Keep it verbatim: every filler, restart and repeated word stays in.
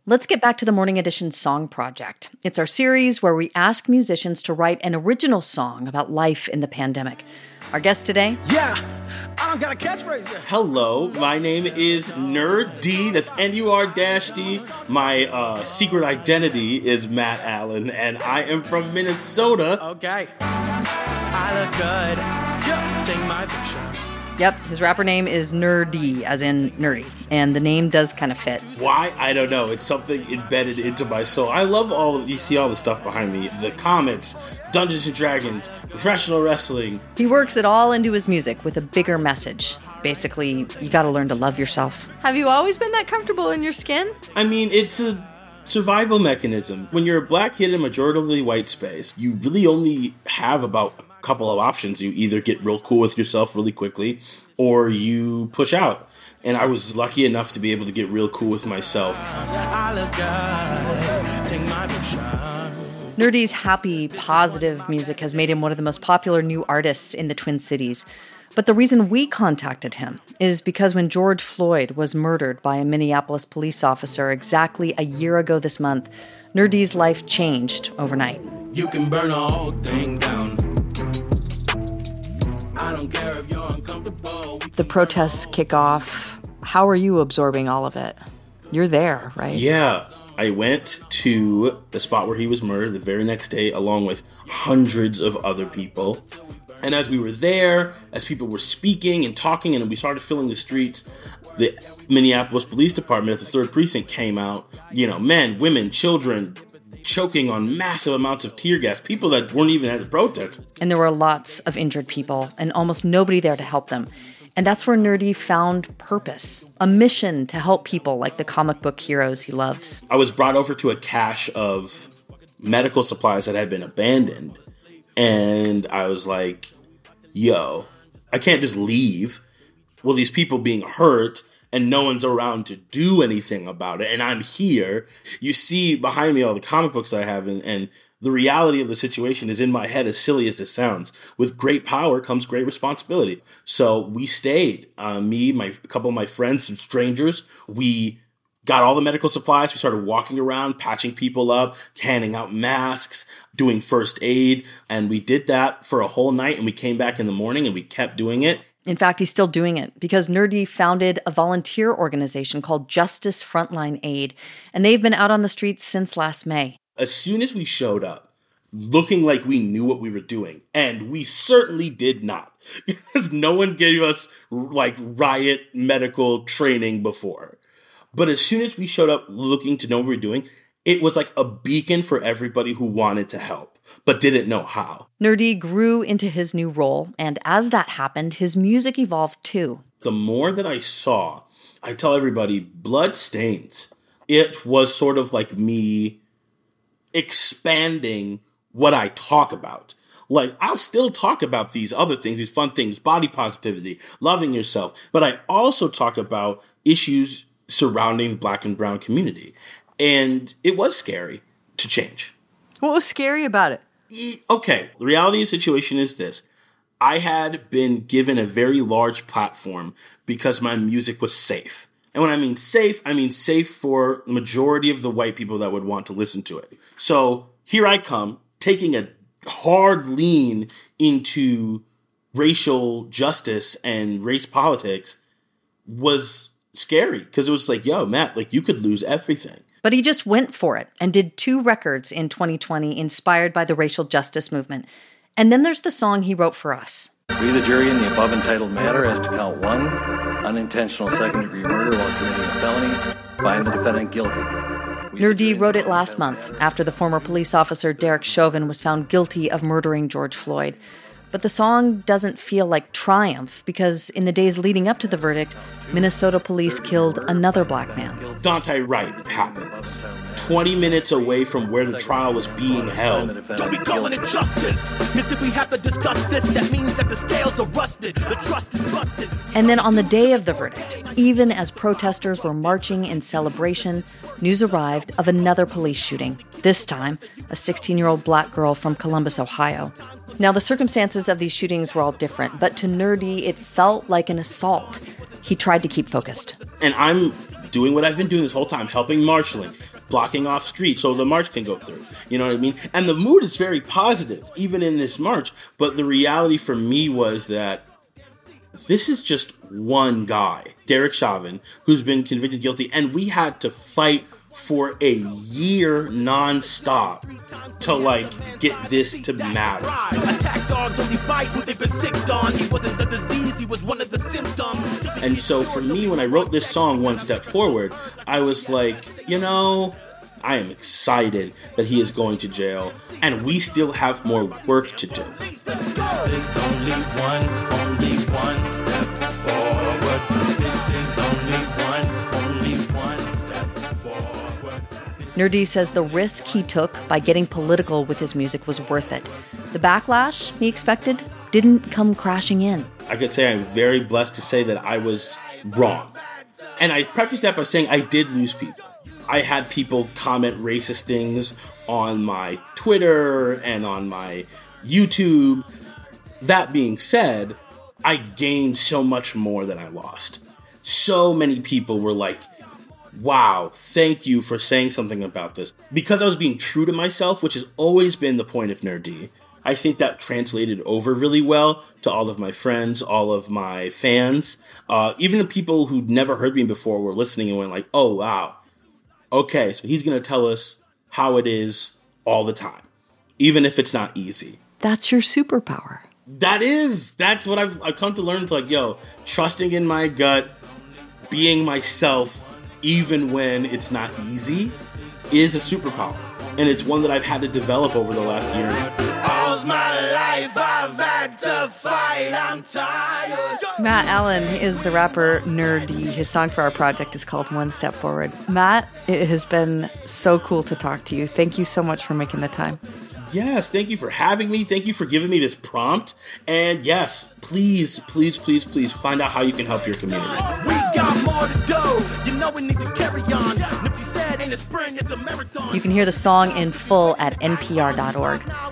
Let's get back to the Morning Edition Song Project. It's our series where we ask musicians to write an original song about life in the pandemic. Our guest today? Yeah, I don't got a catchphrase yet. Hello, my name is Nerd D. That's N U R D. My uh, secret identity is Matt Allen, and I am from Minnesota. Okay, I look good. Yeah, take my picture. Yep, his rapper name is Nerdy, as in nerdy, and the name does kind of fit. Why? I don't know. It's something embedded into my soul. I love all, you see all the stuff behind me. The comics, Dungeons and Dragons, professional wrestling. He works it all into his music with a bigger message. Basically, you gotta learn to love yourself. Have you always been that comfortable in your skin? I mean, it's a survival mechanism. When you're a black kid in a majority white space, you really only have about couple of options. You either get real cool with yourself really quickly or you push out. And I was lucky enough to be able to get real cool with myself. Nerdy's happy, positive music has made him one of the most popular new artists in the Twin Cities. But the reason we contacted him is because when George Floyd was murdered by a Minneapolis police officer exactly a year ago this month, Nerdy's life changed overnight. You can burn a whole thing down. I don't care if you're uncomfortable. The protests kick off. How are you absorbing all of it? You're there, right? Yeah. I went to the spot where he was murdered the very next day, along with hundreds of other people. And as we were there, as people were speaking and talking, and we started filling the streets, the Minneapolis Police Department at the third Precinct came out. You know, men, women, children, choking on massive amounts of tear gas, people that weren't even at the protest. And there were lots of injured people and almost nobody there to help them. And that's where Nerdy found purpose, a mission to help people like the comic book heroes he loves. I was brought over to a cache of medical supplies that had been abandoned. And I was like, yo, I can't just leave. Well, these people being hurt and no one's around to do anything about it. And I'm here. You see behind me all the comic books I have, and, and the reality of the situation is in my head, as silly as this sounds. With great power comes great responsibility. So we stayed. Uh, me, my a couple of my friends, some strangers. We got all the medical supplies. We started walking around, patching people up, handing out masks, doing first aid. And we did that for a whole night. And we came back in the morning and we kept doing it. In fact, he's still doing it because Nerdy founded a volunteer organization called Justice Frontline Aid, and they've been out on the streets since last May. As soon as we showed up, looking like we knew what we were doing, and we certainly did not, because no one gave us like riot medical training before. But as soon as we showed up looking to know what we were doing, it was like a beacon for everybody who wanted to help, but didn't know how. Nerdy grew into his new role, and as that happened, his music evolved too. The more that I saw, I tell everybody, blood stains. It was sort of like me expanding what I talk about. Like, I'll still talk about these other things, these fun things, body positivity, loving yourself, but I also talk about issues surrounding the Black and brown community. And it was scary to change. What was scary about it? Okay, the reality of the situation is this. I had been given a very large platform because my music was safe. And when I mean safe, I mean safe for the majority of the white people that would want to listen to it. So here I come, taking a hard lean into racial justice and race politics was scary because it was like, yo, Matt, like you could lose everything. But he just went for it and did two records in twenty twenty inspired by the racial justice movement. And then there's the song he wrote for us. We, the jury, in the above entitled matter as to count one, unintentional second-degree murder while committing a felony, find the defendant guilty. Nerdy wrote it last month after the former police officer Derek Chauvin was found guilty of murdering George Floyd. But the song doesn't feel like triumph because in the days leading up to the verdict, Minnesota police killed another black man. Daunte Wright happens. twenty minutes away from where the trial was being held. Don't be calling it justice. Because if we have to discuss this, that means that the scales are rusted. The trust is busted. And then on the day of the verdict, even as protesters were marching in celebration, news arrived of another police shooting. This time, a sixteen-year-old black girl from Columbus, Ohio. Now, the circumstances of these shootings were all different, but to Nerdy, it felt like an assault. He tried to keep focused. And I'm doing what I've been doing this whole time, helping marshaling, blocking off streets so the march can go through. You know what I mean? And the mood is very positive, even in this march. But the reality for me was that this is just one guy, Derek Chauvin, who's been convicted guilty, and we had to fight for a year nonstop to like get this to matter. Attack dogs only bite who they've been sicked on. He wasn't the disease, he was one of the symptoms. And so for me, when I wrote this song, One Step Forward, I was like, you know, I am excited that he is going to jail, and we still have more work to do. This is only one, only one step forward. This is only one, only one step forward. Nur D says the risk he took by getting political with his music was worth it. The backlash he expected didn't come crashing in. I could say I'm very blessed to say that I was wrong. And I preface that by saying I did lose people. I had people comment racist things on my Twitter and on my YouTube. That being said, I gained so much more than I lost. So many people were like, wow, thank you for saying something about this. Because I was being true to myself, which has always been the point of Nur D, I think that translated over really well to all of my friends, all of my fans. Uh, even the people who'd never heard me before were listening and went like, oh, wow. Okay, so he's going to tell us how it is all the time, even if it's not easy. That's your superpower. That is. That's what I've, I've come to learn. It's like, yo, trusting in my gut, being myself, even when it's not easy, is a superpower. And it's one that I've had to develop over the last year. All my life I've had to fight, I'm tired. Matt Allen is the rapper Nur D. His song for our project is called One Step Forward. Matt, it has been so cool to talk to you. Thank you so much for making the time. Yes, thank you for having me. Thank you for giving me this prompt. And yes, please, please, please, please find out how you can help your community. We got more to do. You know we need to carry on. Nipsey said in the spring it's a marathon. You can hear the song in full at N P R dot org.